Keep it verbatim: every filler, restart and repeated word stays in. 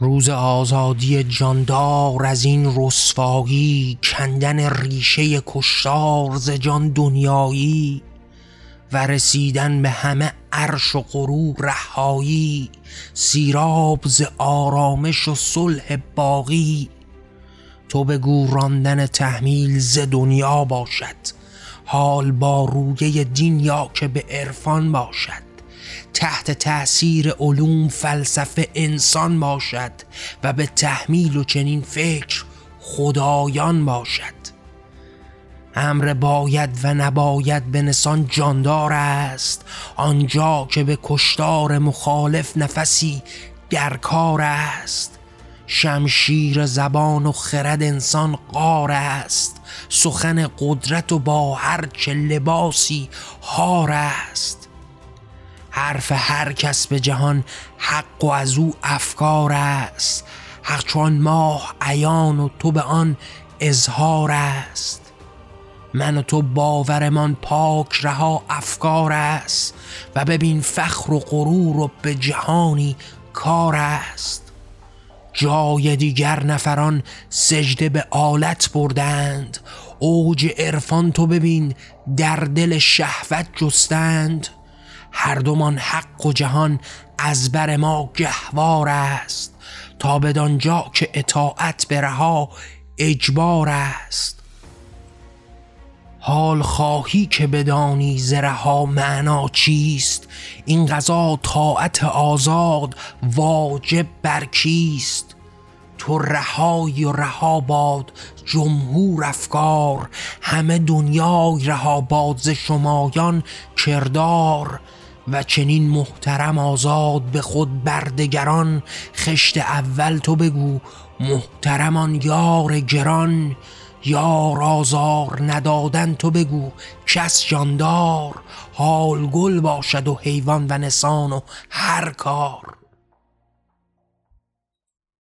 روز آزادی جاندار از این رسوایی، کندن ریشه کشتار ز جان دنیایی، و رسیدن به همه عرش و غرور رهایی، سیراب ز آرامش و صلح باقی. تو بگو راندن تحمیل ز دنیا باشد، حال با رویه دین یا که به عرفان باشد. تحت تأثیر علوم فلسفه انسان باشد، و به تحمیل و چنین فکر خدایان باشد. امر باید و نباید به نسان جاندار است، آنجا که به کشتار مخالف نفسی در کار است. شمشیر زبان و خرد انسان غار است، سخن قدرت و با هر چه لباسی هار است. حرف هر کس به جهان حق و از او افکار است، حق چون ماه عیان و تو به آن اظهار است. من و تو باورمان پاک رها افکار است، و ببین فخر و غرور و به جهانی کار است. جای دیگر نفران سجده به آلت بردند، اوج عرفان تو ببین در دل شهوت جستند. هر دومان حق و جهان از بر ما گهوار است، تا بدانجا که اطاعت به رها اجبار است. حال خواهی که بدانی ز رها معنا چیست، این قضا طاعت آزاد واجب بر کیست. تو رهایی و رها باد جمهور افکار، همه دنیای رها باد ز شمایان کردار. و چنین محترم آزاد به خود بردگران، خشت اول تو بگو محترمان یار گران. یار آزار ندادن تو بگو کس جاندار، حال گل باشد و حیوان و نسان و هر کار.